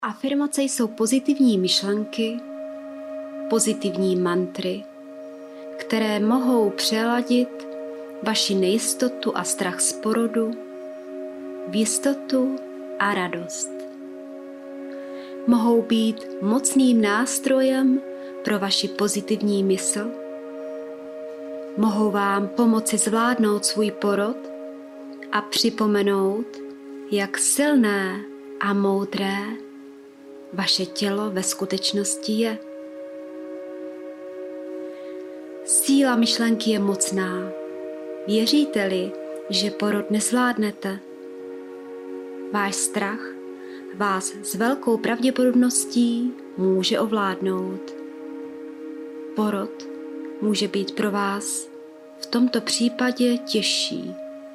Afirmace jsou pozitivní myšlenky, pozitivní mantry, které mohou přeladit vaši nejistotu a strach z porodu v jistotu a radost. Mohou být mocným nástrojem pro vaši pozitivní mysl, mohou vám pomoci zvládnout svůj porod a připomenout, jak silné a moudré vaše tělo ve skutečnosti je. Síla myšlenky je mocná. Věříte-li, že porod nezvládnete? Váš strach vás s velkou pravděpodobností může ovládnout. Porod může být pro vás v tomto případě těžší.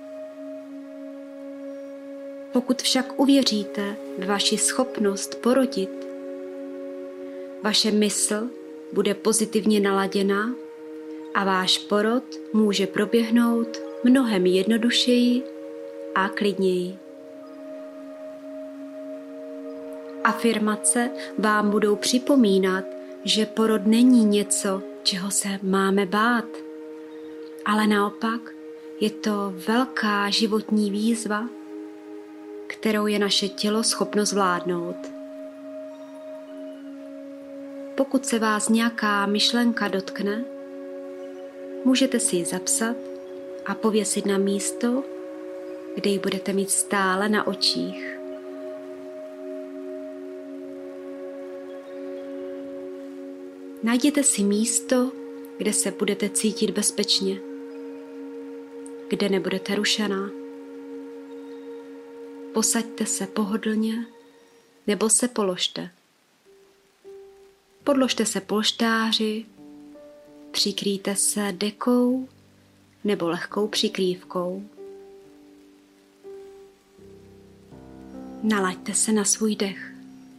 Pokud však uvěříte v vaši schopnost porodit, vaše mysl bude pozitivně naladěna a váš porod může proběhnout mnohem jednodušeji a klidněji. Afirmace vám budou připomínat, že porod není něco, čeho se máme bát, ale naopak je to velká životní výzva, kterou je naše tělo schopno zvládnout. Pokud se vás nějaká myšlenka dotkne, můžete si ji zapsat a pověsit na místo, kde ji budete mít stále na očích. Najděte si místo, kde se budete cítit bezpečně, kde nebudete rušená. Posaďte se pohodlně nebo se položte. Podložte se polštáři, přikryjte se dekou nebo lehkou přikrývkou. Nalaďte se na svůj dech.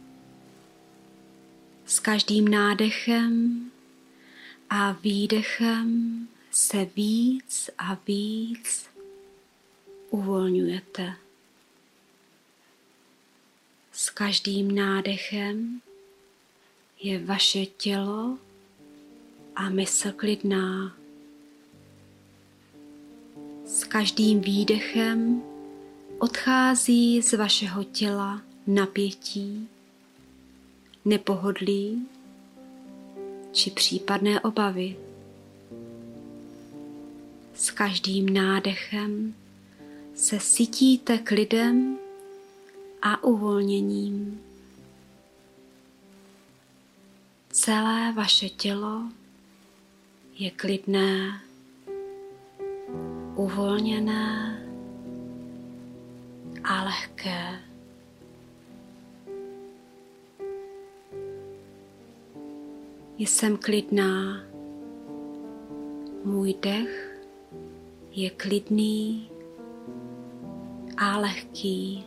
S každým nádechem a výdechem se víc a víc uvolňujete. S každým nádechem je vaše tělo a mysl klidná. S každým výdechem odchází z vašeho těla napětí, nepohodlí či případné obavy. S každým nádechem se sytíte klidem a uvolněním. Celé vaše tělo je klidné, uvolněné a lehké. Jsem klidná. Můj dech je klidný a lehký.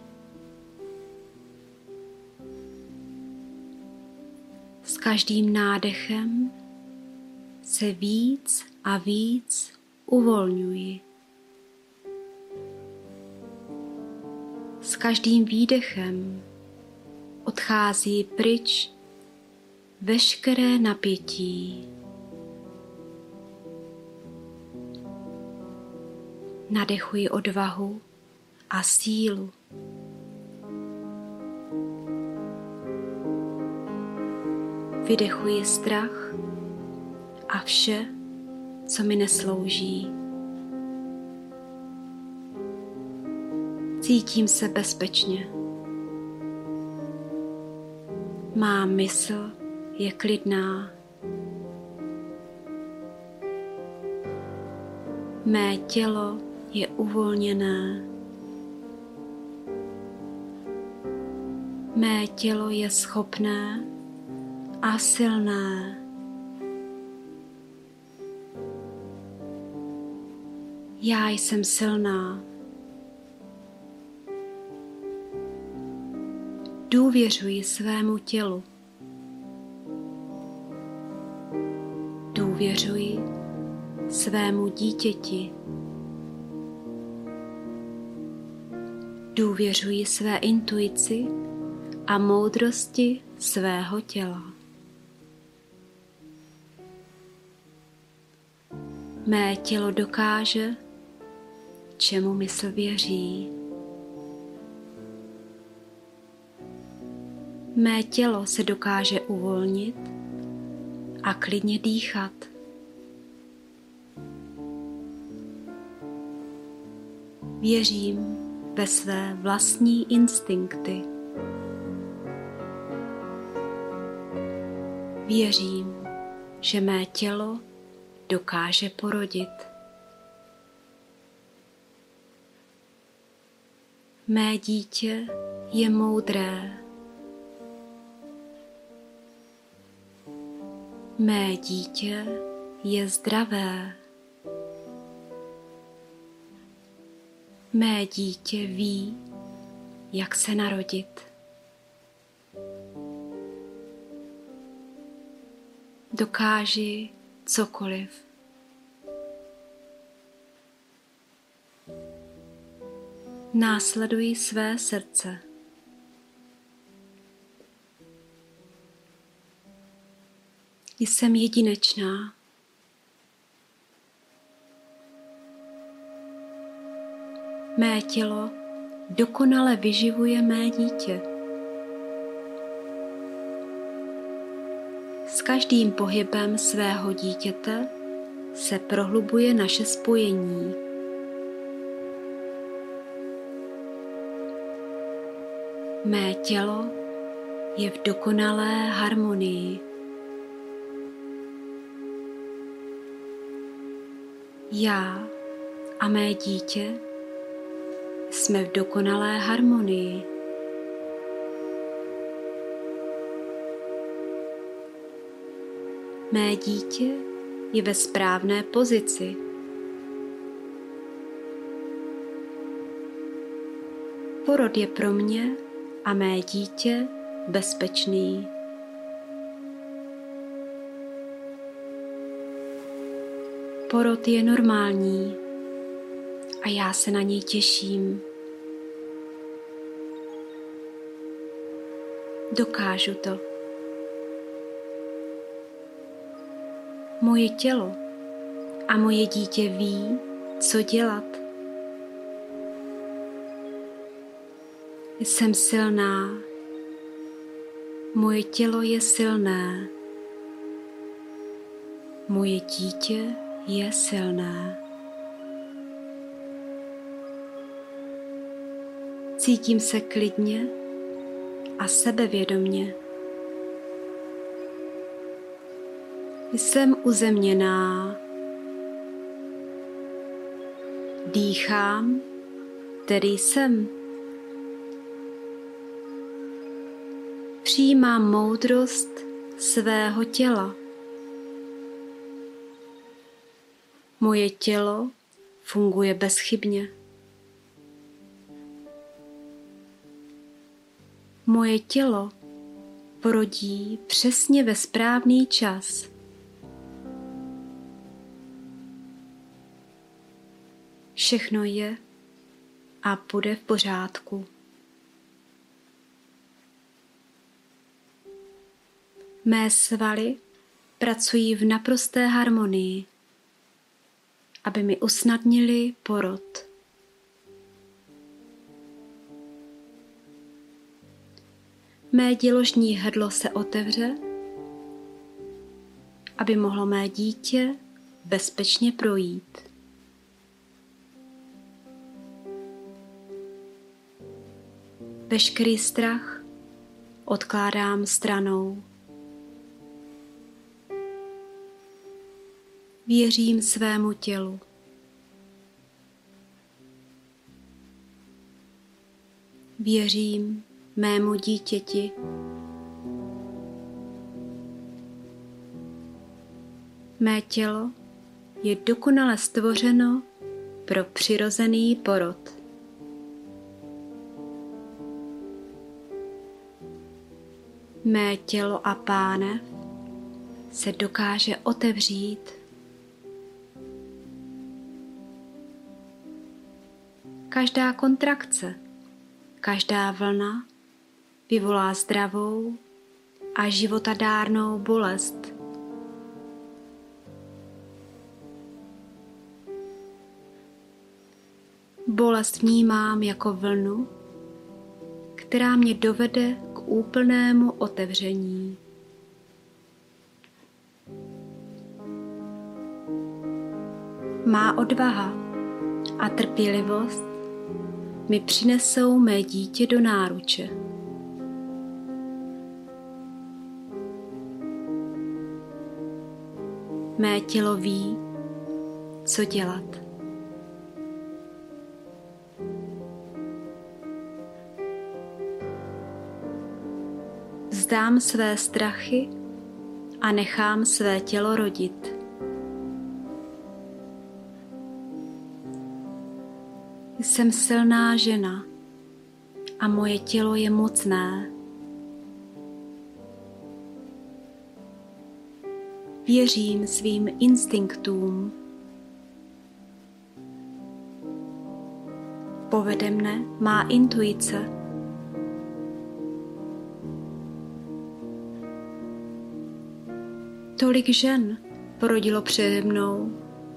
S každým nádechem se víc a víc uvolňuji. S každým výdechem odchází pryč veškeré napětí. Nadechuji odvahu a sílu. Vydechuji strach a vše, co mi neslouží. Cítím se bezpečně. Má mysl je klidná. Mé tělo je uvolněné. Mé tělo je schopné a silné. Já jsem silná. Důvěřuji svému tělu. Důvěřuji svému dítěti. Důvěřuji své intuici a moudrosti svého těla. Mé tělo dokáže, čemu mysl věří. Mé tělo se dokáže uvolnit a klidně dýchat. Věřím ve své vlastní instinkty. Věřím, že mé tělo dokáže porodit. Mé dítě je moudré. Mé dítě je zdravé. Mé dítě ví, jak se narodit. Dokáži cokoliv. Následuji své srdce. Jsem jedinečná. Mé tělo dokonale vyživuje mé dítě. S každým pohybem svého dítěte se prohlubuje naše spojení. Mé tělo je v dokonalé harmonii. Já a mé dítě jsme v dokonalé harmonii. Mé dítě je ve správné pozici. Porod je pro mě a mé dítě bezpečný. Porod je normální a já se na něj těším. Dokážu to. Moje tělo a moje dítě ví, co dělat. Jsem silná. Moje tělo je silné. Moje dítě je silné. Cítím se klidně a sebevědomně. Jsem uzemněná. Dýchám, tedy jsem. Přijímám moudrost svého těla. Moje tělo funguje bezchybně. Moje tělo porodí přesně ve správný čas. Všechno je a bude v pořádku. Mé svaly pracují v naprosté harmonii, aby mi usnadnili porod. Mé děložní hrdlo se otevře, aby mohlo mé dítě bezpečně projít. Veškerý strach odkládám stranou. Věřím svému tělu. Věřím mému dítěti. Mé tělo je dokonale stvořeno pro přirozený porod. Mé tělo a pánev se dokáže otevřít. Každá kontrakce, každá vlna vyvolá zdravou a životadárnou bolest. Bolest vnímám jako vlnu, která mě dovede k úplnému otevření. Má odvaha a trpělivost mi přinesou mé dítě do náruče. Mé tělo ví, co dělat. Vzdám své strachy a nechám své tělo rodit. Jsem silná žena a moje tělo je mocné. Věřím svým instinktům. Povede mne má intuice. Tolik žen porodilo přede mnou.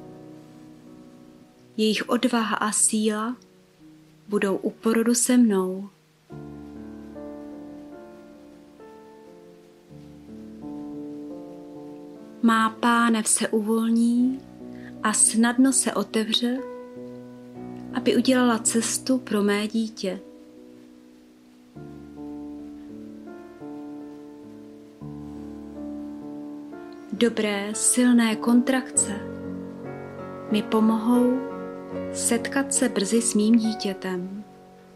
Jejich odvaha a síla budou u porodu se mnou. Má pánev se uvolní a snadno se otevře, aby udělala cestu pro mé dítě. Dobré, silné kontrakce mi pomohou setkat se brzy s mým dítětem.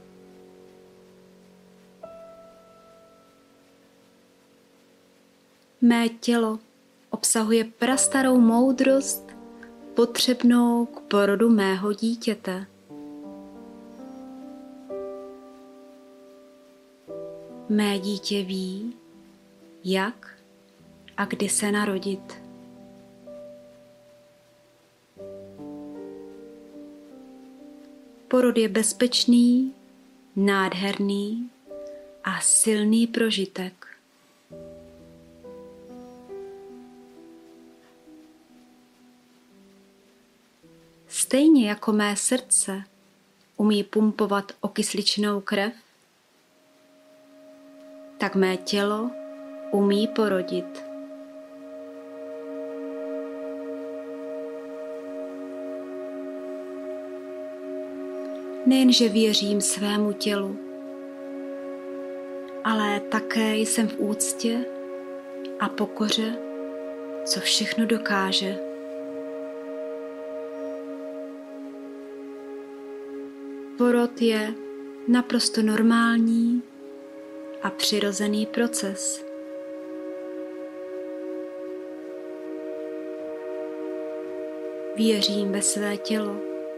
Mé tělo obsahuje prastarou moudrost potřebnou k porodu mého dítěte. Mé dítě ví, jak a kdy se narodit. Porod je bezpečný, nádherný a silný prožitek. Stejně jako mé srdce umí pumpovat okysličnou krev, tak mé tělo umí porodit. Nejenže věřím svému tělu, ale také jsem v úctě a pokoře, co všechno dokáže. Porod je naprosto normální a přirozený proces. Věřím ve své tělo.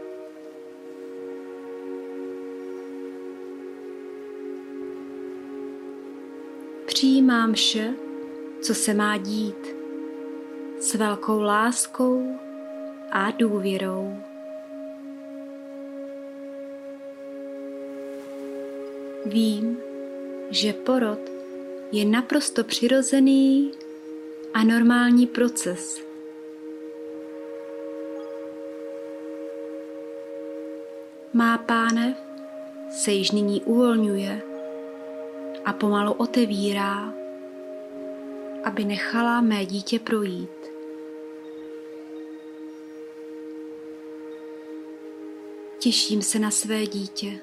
Přijímám vše, co se má dít, s velkou láskou a důvěrou. Vím, že porod je naprosto přirozený a normální proces. Má pánev se již nyní uvolňuje a pomalu otevírá, aby nechala mé dítě projít. Těším se na své dítě.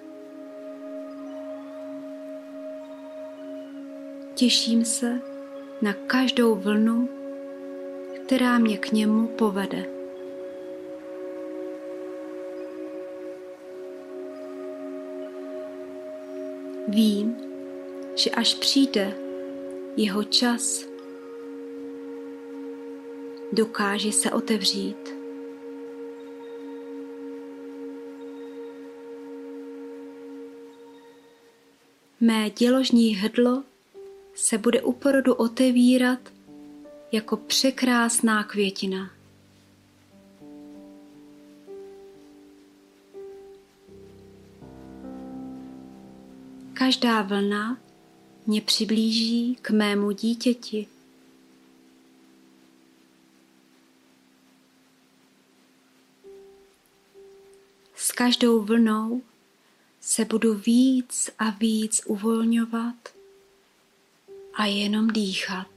Těším se na každou vlnu, která mě k němu povede. Vím, že až přijde jeho čas, dokáže se otevřít. Mé děložní hrdlo se bude u porodu otevírat jako překrásná květina. Každá vlna mě přiblíží k mému dítěti. S každou vlnou se budu víc a víc uvolňovat a jenom dýchat.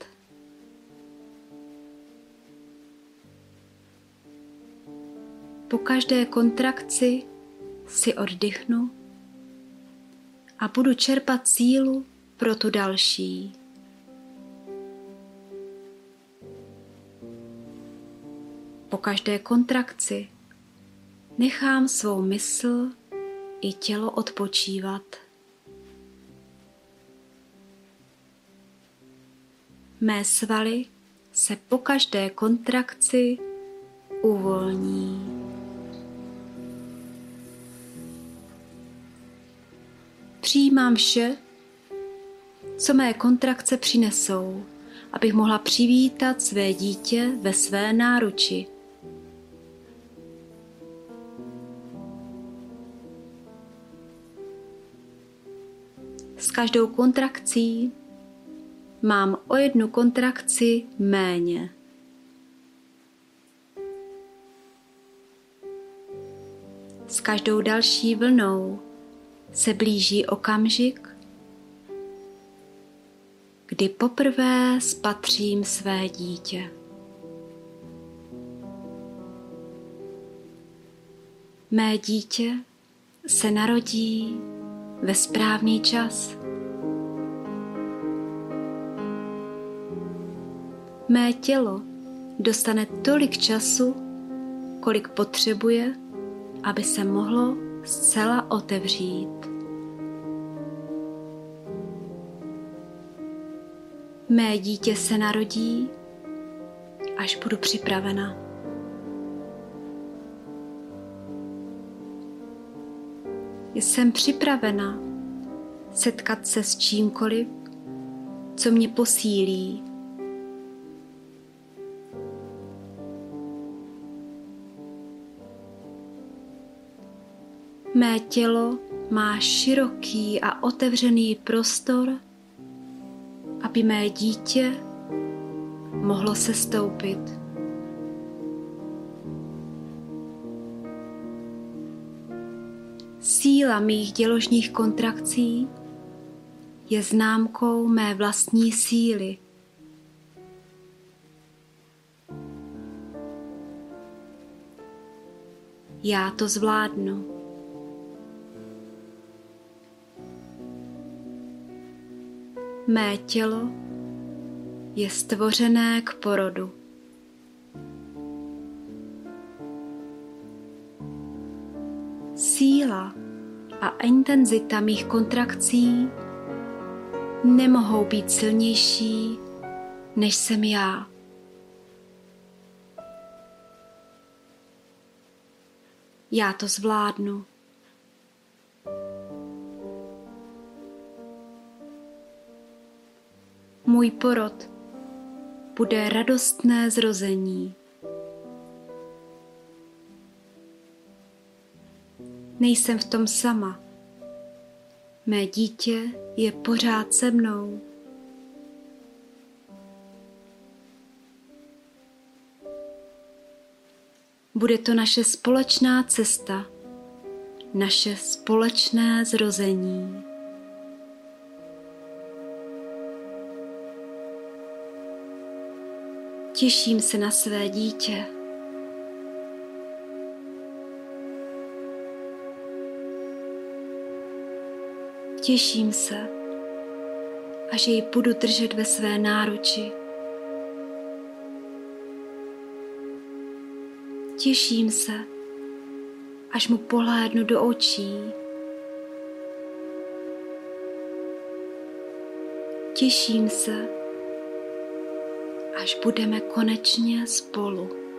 Po každé kontrakci si oddychnu a budu čerpat sílu pro tu další. Po každé kontrakci nechám svou mysl i tělo odpočívat. Mé svaly se po každé kontrakci uvolní. Přijímám vše, co mé kontrakce přinesou, abych mohla přivítat své dítě ve své náruči. S každou kontrakcí mám o 1 kontrakci méně. S každou další vlnou se blíží okamžik, kdy poprvé spatřím své dítě. Mé dítě se narodí ve správný čas. Mé tělo dostane tolik času, kolik potřebuje, aby se mohlo zcela otevřít. Mé dítě se narodí, až budu připravena. Jsem připravena setkat se s čímkoliv, co mě posílí. Mé tělo má široký a otevřený prostor, aby mé dítě mohlo sestoupit. Síla mých děložních kontrakcí je známkou mé vlastní síly. Já to zvládnu. Mé tělo je stvořené k porodu. Síla a intenzita mých kontrakcí nemohou být silnější, než jsem já. Já to zvládnu. Můj porod bude radostné zrození. Nejsem v tom sama. Mé dítě je pořád se mnou. Bude to naše společná cesta, naše společné zrození. Těším se na své dítě. Těším se, až jej budu držet ve své náruči. Těším se, až mu pohlédnu do očí. Těším se, až budeme konečně spolu.